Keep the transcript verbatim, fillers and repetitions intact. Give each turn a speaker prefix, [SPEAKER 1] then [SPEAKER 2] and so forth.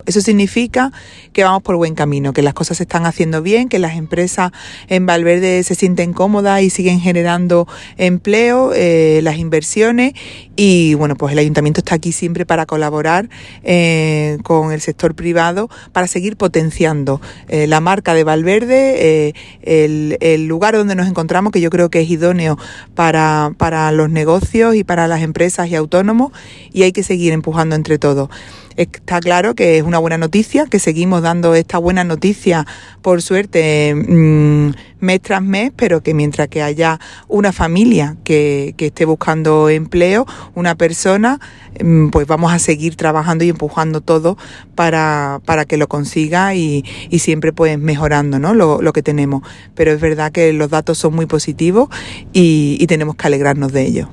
[SPEAKER 1] Eso significa que vamos por buen camino, que las cosas se están haciendo bien, que las empresas en Valverde se sienten cómodas y siguen generando empleo, eh, las inversiones y bueno, pues el ayuntamiento está aquí siempre para colaborar eh, con el sector privado para seguir potenciando eh, la marca de Valverde, eh, el, el lugar donde nos encontramos, que yo creo que es idóneo para, para los negocios y para las empresas y autónomos, y hay que seguir empujando entre todos. Está claro que es una buena noticia, que seguimos dando esta buena noticia, por suerte, mmm, mes tras mes, pero que mientras que haya una familia que, que esté buscando empleo, una persona, mmm, pues vamos a seguir trabajando y empujando todo para, para que lo consiga y, y siempre pues mejorando, ¿no?, lo, lo que tenemos. Pero es verdad que los datos son muy positivos y, y tenemos que alegrarnos de ello.